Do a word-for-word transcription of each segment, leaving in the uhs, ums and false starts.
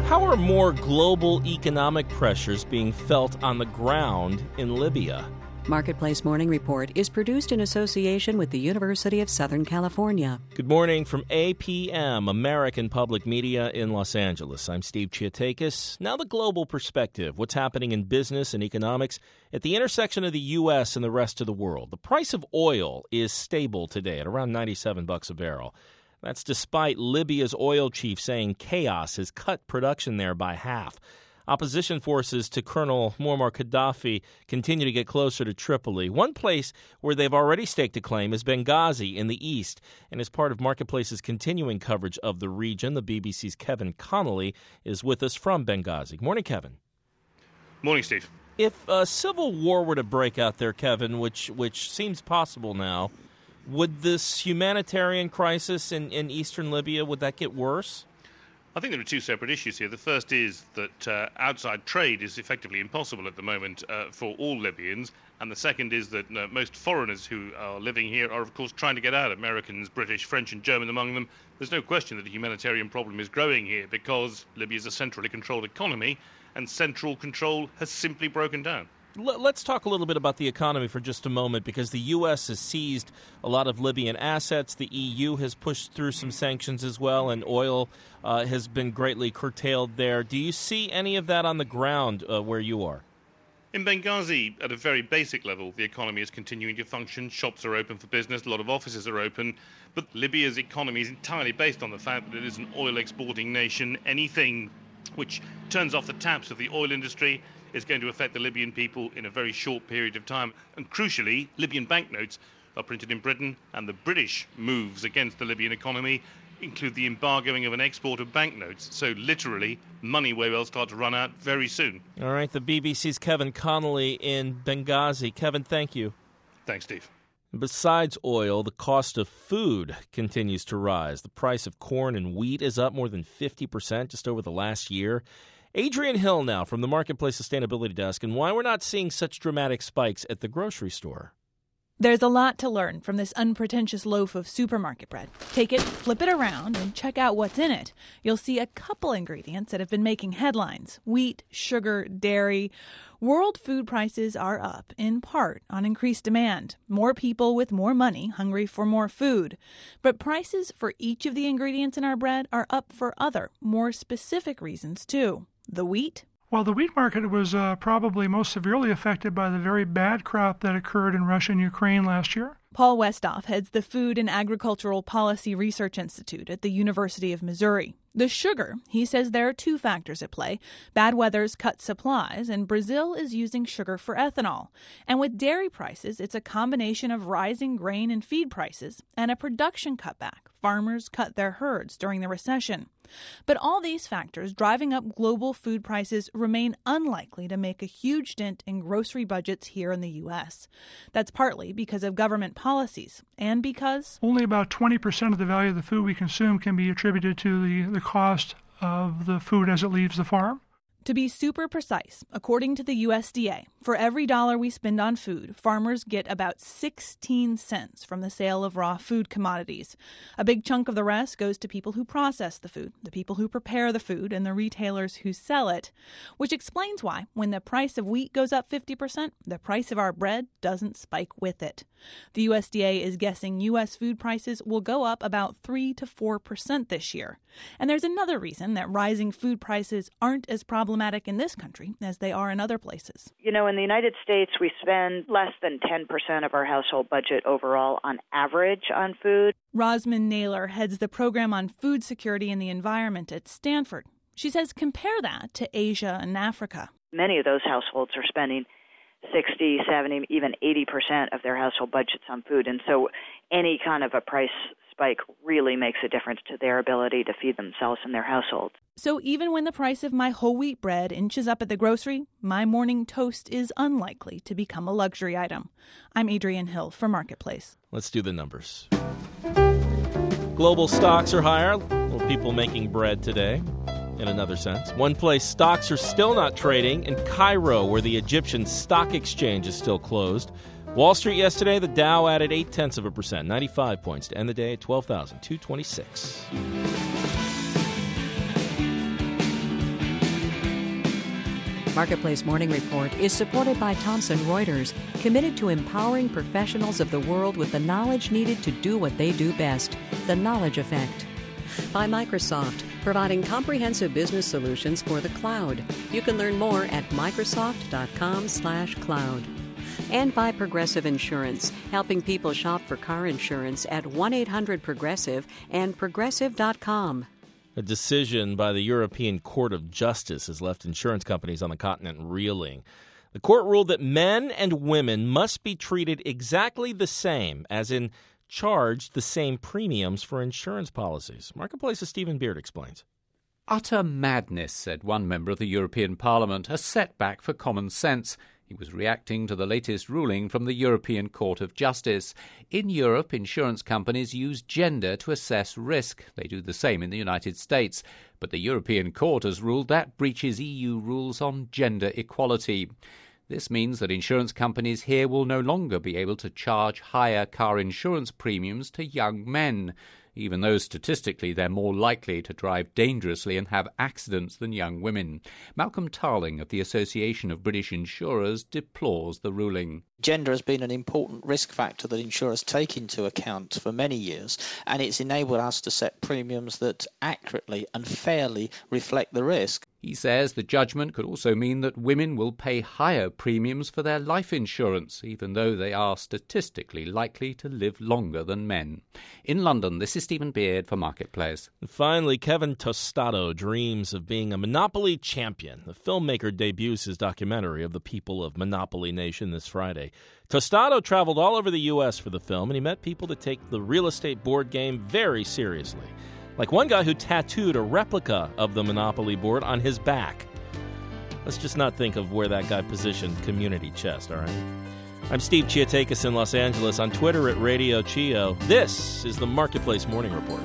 How are more global economic pressures being felt on the ground in Libya? Marketplace Morning Report is produced in association with the University of Southern California. Good morning from A P M, American Public Media in Los Angeles. I'm Steve Chiatakis. Now the global perspective, what's happening in business and economics at the intersection of the U S and the rest of the world. The price of oil is stable today at around ninety-seven bucks a barrel. That's despite Libya's oil chief saying chaos has cut production there by half. Opposition forces to Colonel Muammar Gaddafi continue to get closer to Tripoli. One place where they've already staked a claim is Benghazi in the east. And as part of Marketplace's continuing coverage of the region, the B B C's Kevin Connolly is with us from Benghazi. Good morning, Kevin. Morning, Steve. If a civil war were to break out there, Kevin, which which seems possible now, would this humanitarian crisis in, in eastern Libya, would that get worse? I think there are two separate issues here. The first is that uh, outside trade is effectively impossible at the moment uh, for all Libyans. And the second is that uh, most foreigners who are living here are, of course, trying to get out. Americans, British, French and German among them. There's no question that the humanitarian problem is growing here because Libya is a centrally controlled economy and central control has simply broken down. Let's talk a little bit about the economy for just a moment, because the U S has seized a lot of Libyan assets. The E U has pushed through some sanctions as well, and oil uh, has been greatly curtailed there. Do you see any of that on the ground uh, where you are? In Benghazi, at a very basic level, the economy is continuing to function. Shops are open for business. A lot of offices are open. But Libya's economy is entirely based on the fact that it is an oil-exporting nation. Anything which turns off the taps of the oil industry is going to affect the Libyan people in a very short period of time. And crucially, Libyan banknotes are printed in Britain, and the British moves against the Libyan economy include the embargoing of an export of banknotes. So literally, money will start to run out very soon. All right, the B B C's Kevin Connolly in Benghazi. Kevin, thank you. Thanks, Steve. Besides oil, the cost of food continues to rise. The price of corn and wheat is up more than fifty percent just over the last year. Adrian Hill now from the Marketplace Sustainability Desk, and why we're not seeing such dramatic spikes at the grocery store. There's a lot to learn from this unpretentious loaf of supermarket bread. Take it, flip it around, and check out what's in it. You'll see a couple ingredients that have been making headlines: wheat, sugar, dairy. World food prices are up, in part on increased demand. More people with more money hungry for more food. But prices for each of the ingredients in our bread are up for other, more specific reasons, too. The wheat? Well, the wheat market was uh, probably most severely affected by the very bad crop that occurred in Russia and Ukraine last year. Paul Westhoff heads the Food and Agricultural Policy Research Institute at the University of Missouri. The sugar, he says there are two factors at play. Bad weather's cut supplies, and Brazil is using sugar for ethanol. And with dairy prices, it's a combination of rising grain and feed prices and a production cutback. Farmers cut their herds during the recession. But all these factors driving up global food prices remain unlikely to make a huge dent in grocery budgets here in the U S. That's partly because of government policies and because only about twenty percent of the value of the food we consume can be attributed to the, the cost of the food as it leaves the farm. To be super precise, according to the U S D A, for every dollar we spend on food, farmers get about sixteen cents from the sale of raw food commodities. A big chunk of the rest goes to people who process the food, the people who prepare the food, and the retailers who sell it, which explains why, when the price of wheat goes up fifty percent, the price of our bread doesn't spike with it. The U S D A is guessing U S food prices will go up about three to four percent this year. And there's another reason that rising food prices aren't as problematic in this country as they are in other places. You know, in the United States, we spend less than ten percent of our household budget overall on average on food. Rosamund Naylor heads the program on food security and the environment at Stanford. She says compare that to Asia and Africa. Many of those households are spending sixty, seventy, even eighty percent of their household budgets on food. And so any kind of a price spike really makes a difference to their ability to feed themselves and their households. So even when the price of my whole wheat bread inches up at the grocery, my morning toast is unlikely to become a luxury item. I'm Adrian Hill for Marketplace. Let's do the numbers. Global stocks are higher. Well, people making bread today, in another sense. One place stocks are still not trading, in Cairo, where the Egyptian Stock Exchange is still closed. Wall Street yesterday, the Dow added eight-tenths of a percent, ninety-five points, to end the day at twelve thousand two hundred twenty-six. Marketplace Morning Report is supported by Thomson Reuters, committed to empowering professionals of the world with the knowledge needed to do what they do best, the knowledge effect. By Microsoft, providing comprehensive business solutions for the cloud. You can learn more at microsoft.com slash cloud. And by Progressive Insurance, helping people shop for car insurance at one eight hundred progressive and progressive dot com. A decision by the European Court of Justice has left insurance companies on the continent reeling. The court ruled that men and women must be treated exactly the same, as in charged the same premiums for insurance policies. Marketplace's Stephen Beard explains. Utter madness, said one member of the European Parliament, a setback for common sense. He was reacting to the latest ruling from the European Court of Justice. In Europe, insurance companies use gender to assess risk. They do the same in the United States. But the European Court has ruled that breaches E U rules on gender equality. This means that insurance companies here will no longer be able to charge higher car insurance premiums to young men, even though statistically they're more likely to drive dangerously and have accidents than young women. Malcolm Tarling of the Association of British Insurers deplores the ruling. Gender has been an important risk factor that insurers take into account for many years, and it's enabled us to set premiums that accurately and fairly reflect the risk. He says the judgment could also mean that women will pay higher premiums for their life insurance, even though they are statistically likely to live longer than men. In London, this is Stephen Beard for Marketplace. And finally, Kevin Tostado dreams of being a Monopoly champion. The filmmaker debuts his documentary of the people of Monopoly Nation this Friday. Tostado traveled all over the U S for the film, and he met people that take the real estate board game very seriously. Like one guy who tattooed a replica of the Monopoly board on his back. Let's just not think of where that guy positioned Community Chest, all right? I'm Steve Chiatakis in Los Angeles, on Twitter at Radio Chio. This is the Marketplace Morning Report.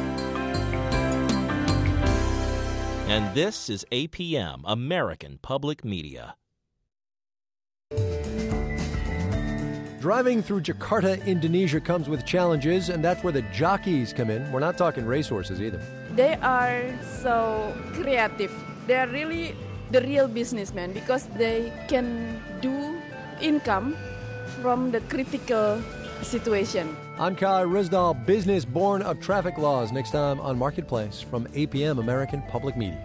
And this is A P M, American Public Media. Driving through Jakarta, Indonesia comes with challenges, and that's where the jockeys come in. We're not talking racehorses either. They are so creative. They are really the real businessmen because they can do income from the critical situation. I'm Kai Rizdal, business born of traffic laws. Next time on Marketplace from A P M, American Public Media.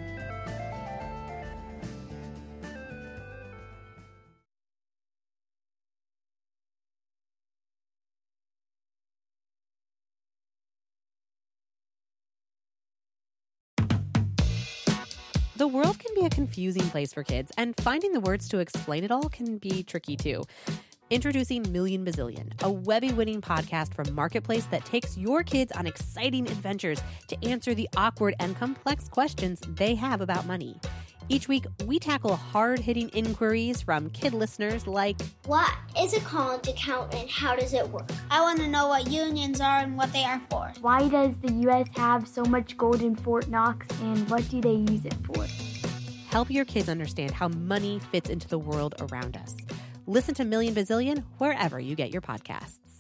The world can be a confusing place for kids, and finding the words to explain it all can be tricky too. Introducing Million Bazillion, a Webby-winning podcast from Marketplace that takes your kids on exciting adventures to answer the awkward and complex questions they have about money. Each week, we tackle hard-hitting inquiries from kid listeners like, what is a college account and how does it work? I want to know what unions are and what they are for. Why does the U S have so much gold in Fort Knox and what do they use it for? Help your kids understand how money fits into the world around us. Listen to Million Bazillion wherever you get your podcasts.